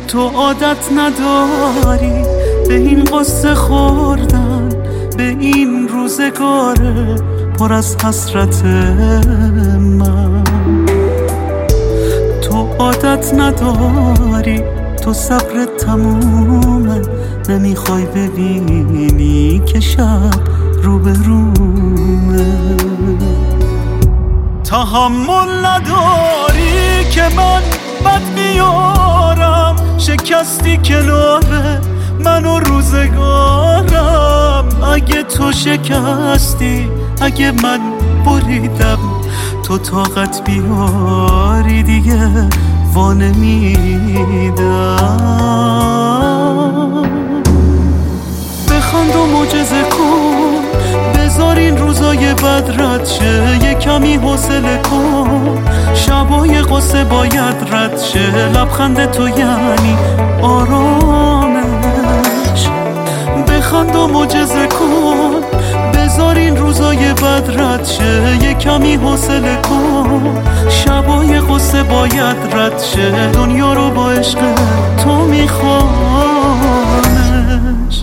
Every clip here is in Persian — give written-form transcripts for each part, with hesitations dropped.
تو عادت نداری به این قصه خوردن، به این روزگار پر از حسرت من. تو عادت نداری، تو صبرت تمومه، نمیخوای ببینی که شب روبرومه. تحمل نداری که من بد میارم، شکستی کنار من و روزگارم. اگه تو شکستی، اگه من بریدم، تو طاقت بیاری دیگه وانمیدم. بخند و معجزه کن، بذار این روزای بد رد شه، یه کمی حوصله کن، شبای قصه باید رد شه. لبخند تو یعنی آرامش. بخند و معجزه کن، بذار این روزای بد رد شه، یه کمی حوصله کن، شبای قصه باید رد شه. دنیا رو با عشق تو میخوانش.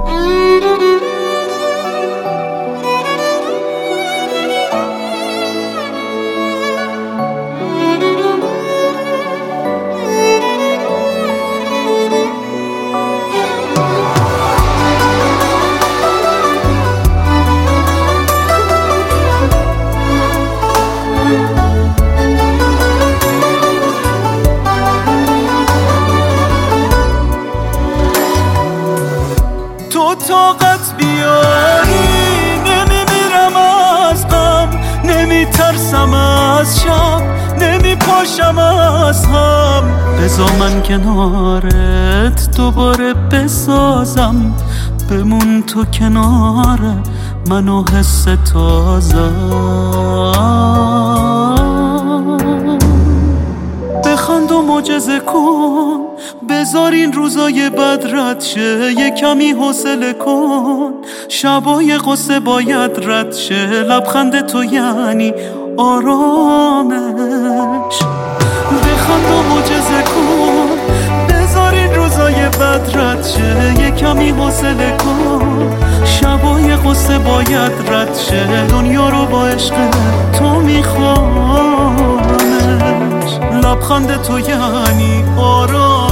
تو طاقت بیاری، نمیمیرم از غم، نمیترسم از شب، نمیپاشم از هم. بذار من کنارت دوباره بسازم، بمون تو کنار من و حس تازم. بخند و معجزه کن، بذار این روزای بد رد شه، یه کمی حوصله کن، شبای قصه باید رد شه. لبخند تو یعنی آرامش. بخند و معجزه کن، بذار این روزای بد رد شه، یه کمی حوصله کن، شبای قصه باید رد شه. دنیا رو با عشق تو میخوانش. لبخند تو یعنی آرامش.